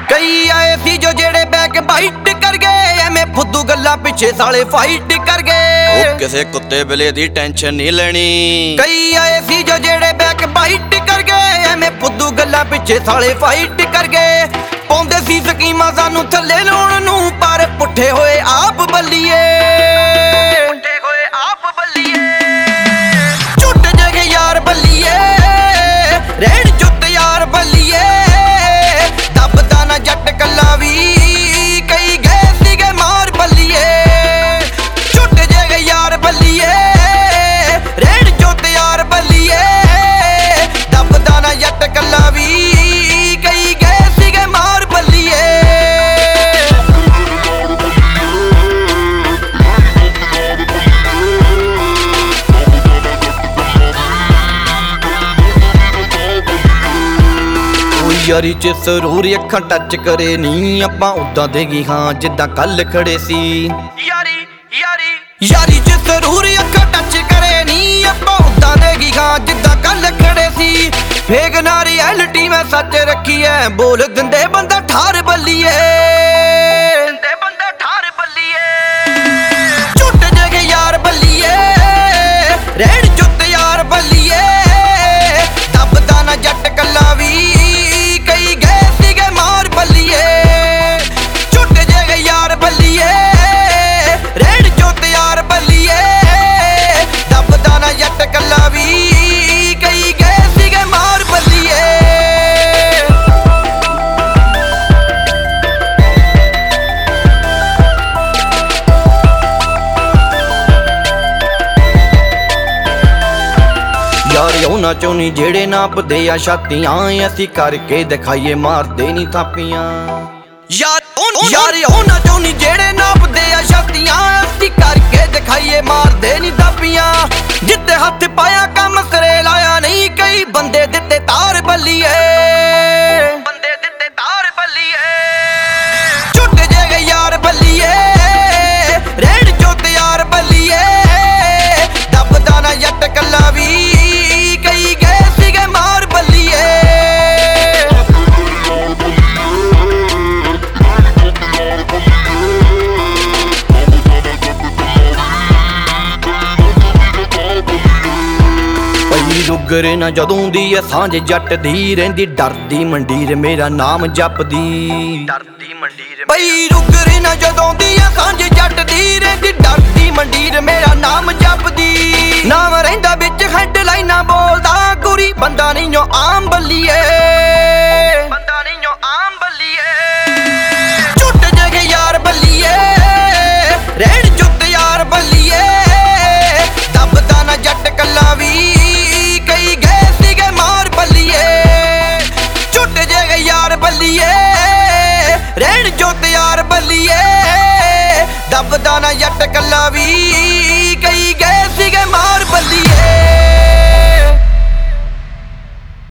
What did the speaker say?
कई आए सी जो जेड़े बैक बाइट कर गए, एवें फुद्दू गल्लां पिछे साले फाइट कर गए। किसे कुत्ते बिले दी टेंशन नहीं लेनी। कई आए सी जो जेड़े बैक बाइट कर गए, एवें फुद्दू गल्लां पिछे साले फाइट कर गए। पाउंदे सी स्कीमां सानू थल्ले लाउण नूं, पर पुट्ठे होए आप बल्लीए। झुट जगे यार बल्लीए, रेड़ जुत यार बल्लीए। दबदा ना जट कल्ला वी, कई गए सीगे मार बल्लीए। झुट जगे यार बल्लीए, रेड़ जुत यार बल्लीए। दबदा ना जट कल्ला वी, कई गए सीगे मार बल्लीए। यारी च जरूर अखां टच करे नी, आपां उदां देगी हाँ जिद्दां कल खड़े सी। यारी च जरूर अखां टच करे नी, आपां उदां देगी हाँ जिद्दां कल खड़े सी। फेक ना रियलिटी मैं सच रखी है, बोल दिंदे बंदा ठार बल्लीए। झुट जगे यार बल्लीए, रेड़ जुत यार बल्लीए। दबदा ना जट कल्ला वी, कई गए सीगे मार बल्लीए। झुट जगे यार बल्लीए, रेड़ जुत यार बल्लीए। दबदा ना जट कल्ला वी, कई गए सीगे मार बल्लीए। यार उन्हां चों नी जेड़े नापदे आ छातियां, असीं करके दिखाइए मारदे नी थापियां। यार उन्हां चों नी जेड़े नापदे आ छातियां, असीं करके दिखाइए मारदे नी थापियां। जित्ते हत्थ पाया कम सिरे लाया नहीं, कई बंदे दित्ते तार बल्लीए। झुट जगे यार बल्लीए, रेड़ जुत यार बल्लीए। दबदा ना जट कल्ला वी, कई गए सीगे मार बल्लीए। पई रुगर ना जदों दी सांझ जट दी, रहिंदी डरदी मंडीर मेरा नाम जपदी। पई रुगर ना जदों दी सांझ जट दी, रहिंदी डरदी मंडीर मेरा नाम जपदी। नाम रहिंदा बिच हैडलाइनां बोलदा, कुरी बंदा नहीं ओ आम बल्लीए। झुट जगे यार बल्लीए, रेड़ जुत यार बल्लीए। दबदा ना जट कल्ला वी, कई गए सीगे मार बल्लीए। झुट जगे यार बल्लीए, रेड़ जुत यार बल्लीए। दबदा ना जट कल्ला वी, कई गए सीगे मार बल्लीए।